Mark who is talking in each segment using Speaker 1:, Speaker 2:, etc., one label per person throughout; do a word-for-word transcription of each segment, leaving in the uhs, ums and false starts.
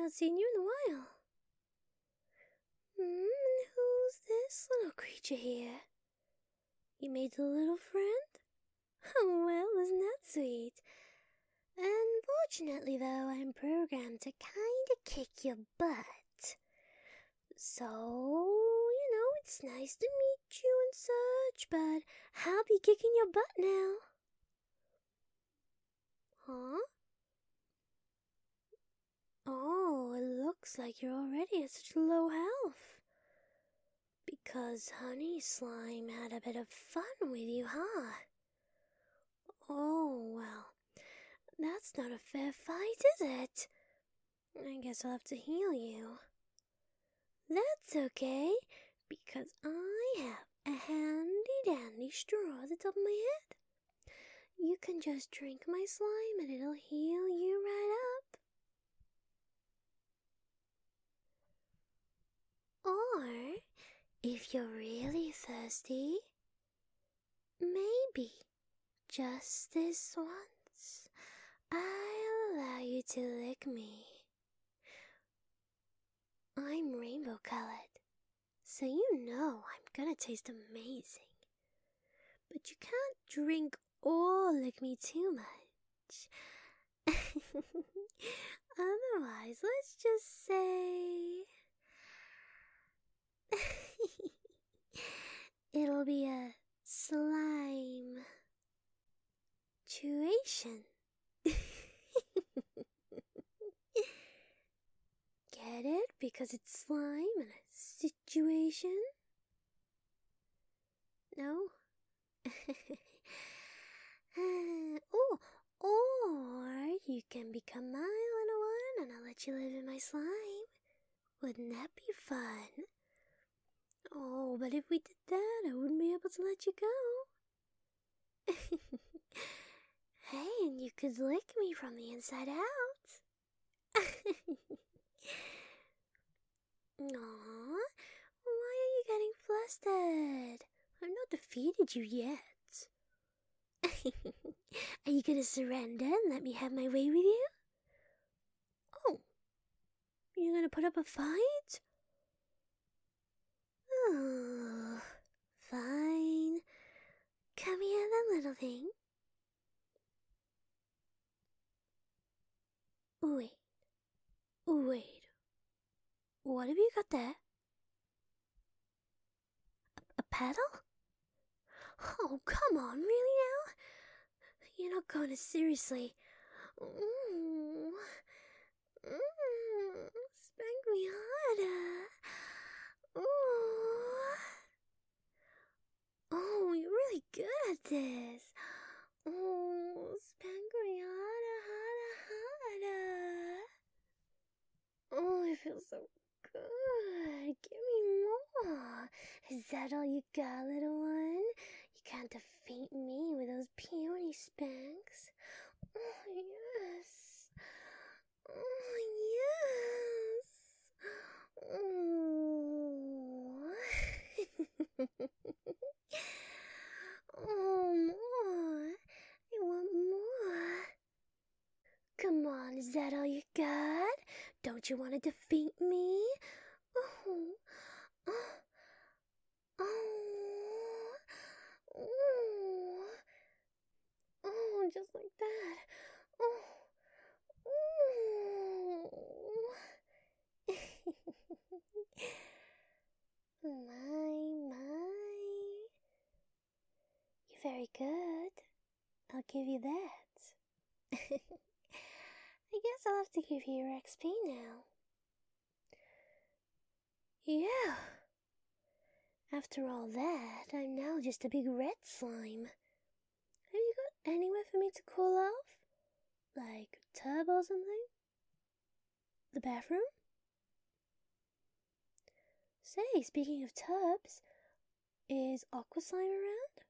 Speaker 1: not seen you in a while. Hmm, and who's this little creature here? You made a little friend? Oh, well, isn't that sweet? Unfortunately, though, I'm programmed to kinda kick your butt. So, you know, it's nice to meet you and such, but I'll be kicking your butt now. Huh? Oh, it looks like you're already at such low health. Because Honey Slime had a bit of fun with you, huh? Oh, well, that's not a fair fight, is it? I guess I'll have to heal you. That's okay, because I have a handy-dandy straw at the top of my head. You can just drink my slime and it'll heal you right up. Or, if you're really thirsty, maybe, just this once, I'll allow you to lick me. I'm rainbow colored, so you know I'm gonna taste amazing. But you can't drink or lick me too much. Otherwise, let's just say it'll be a slime tuation. Get it? Because it's slime and a situation? No? Oh, or you can become my little one and I'll let you live in my slime. Wouldn't that be fun? Oh, but if we did that, I wouldn't be able to let you go. Hey, and you could lick me from the inside out. Aww, why are you getting flustered? I've not defeated you yet. Are you gonna surrender and let me have my way with you? Oh, you're gonna put up a fight? Oh, fine. Come here, then, little thing. Wait, wait. What have you got there? A, a paddle? Oh, come on, really now? You're not going to seriously. Mm. Mm. Spank me harder. Ooh. Oh, you're really good at this. Oh, spank me harder, harder, harder. Oh, it feels so good. Give me more. Is that all you got, little one? You can't defeat me with those puny spanks. Oh, yes. Oh, yes. Oh. Oh, more. I want more. Come on, is that all you got? Don't you want to defeat me? Oh, oh, oh, oh, oh, just like that. Oh, oh. My, my. You're very good. I'll give you that. I guess I'll have to give you your X P now. Yeah. After all that, I'm now just a big red slime. Have you got anywhere for me to cool off? Like a tub or something? The bathroom? Say, speaking of tubs, is Aqua Slime around?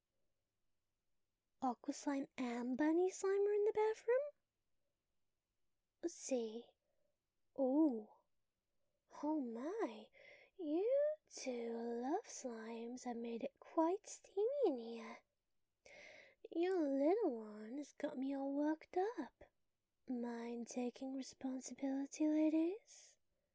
Speaker 1: Aqua Slime and Bunny Slime are in the bathroom? Let's see. Oh. Oh my. You two love slimes have made it quite steamy in here. Your little one has got me all worked up. Mind taking responsibility, ladies?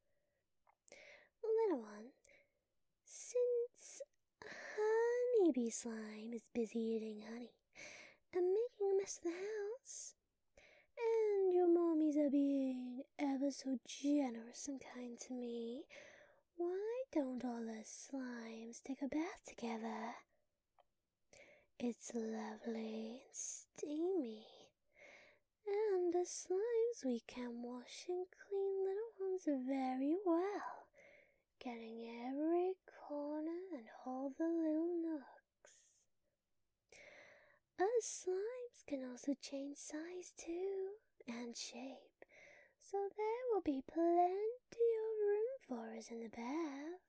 Speaker 1: Little one, since Honeybee Slime is busy eating honey and making a mess of the house, and your mommies are being ever so generous and kind to me, why don't all us slimes take a bath together? It's lovely and steamy, and the slimes we can wash and clean little ones very well, getting every corner and all the little nooks. Us slimes can also change size too, and shape, so there will be plenty of room for us in the bath.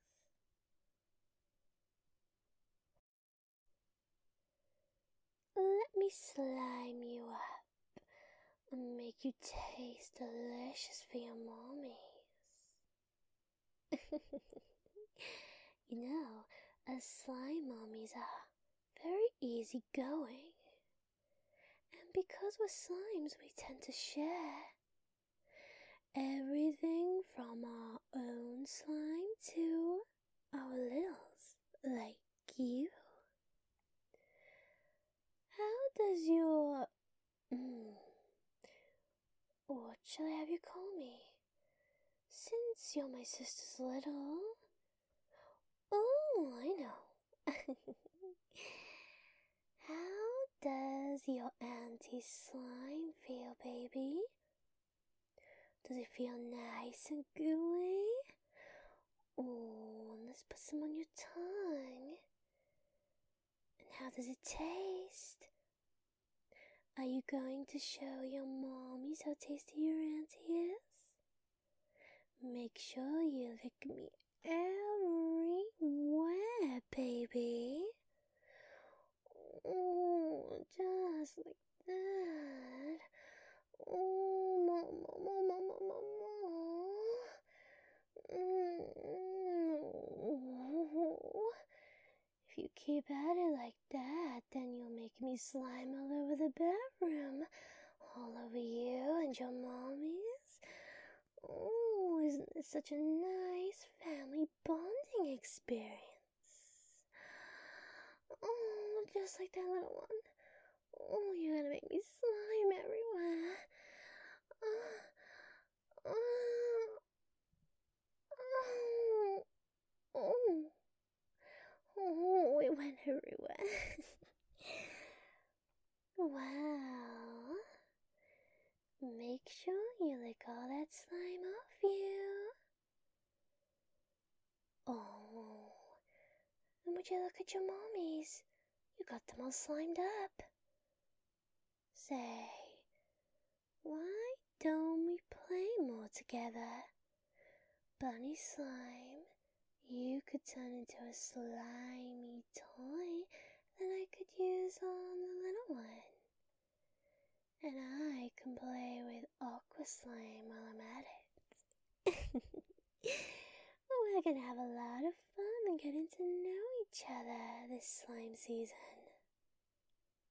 Speaker 1: Let me slime you up and make you taste delicious for your mommies. You know, us slime mommies are very easygoing, and because we're slimes, we tend to share everything from our own slime to our littles, like you. How does your... Mm, what shall I have you call me? Since you're my sister's little... Oh, I know. How does your Auntie Slime feel, baby? Does it feel nice and gooey? Oh, let's put some on your tongue. And how does it taste? Are you going to show your mommies how tasty your auntie is? Make sure you lick me everywhere, baby. Oh, just like that. Oh, mama, mama, mama, mama. If you keep at it like that, then you'll make me slime all over the bedroom, all over you and your mommies. Oh, isn't this such a nice family bonding experience? Oh, just like that little one. Oh, you're gonna make me slime everywhere. Uh, uh, oh, oh, oh, it went everywhere. Wow. Make sure you lick all that slime off you. Oh, and would you look at your mommies? You got them all slimed up. Say, why don't we play more together? Bunny Slime, you could turn into a slimy toy that I could use on the little one. And I can play with Aqua Slime while I'm at it. We're gonna have a lot of fun and getting to know each other this slime season.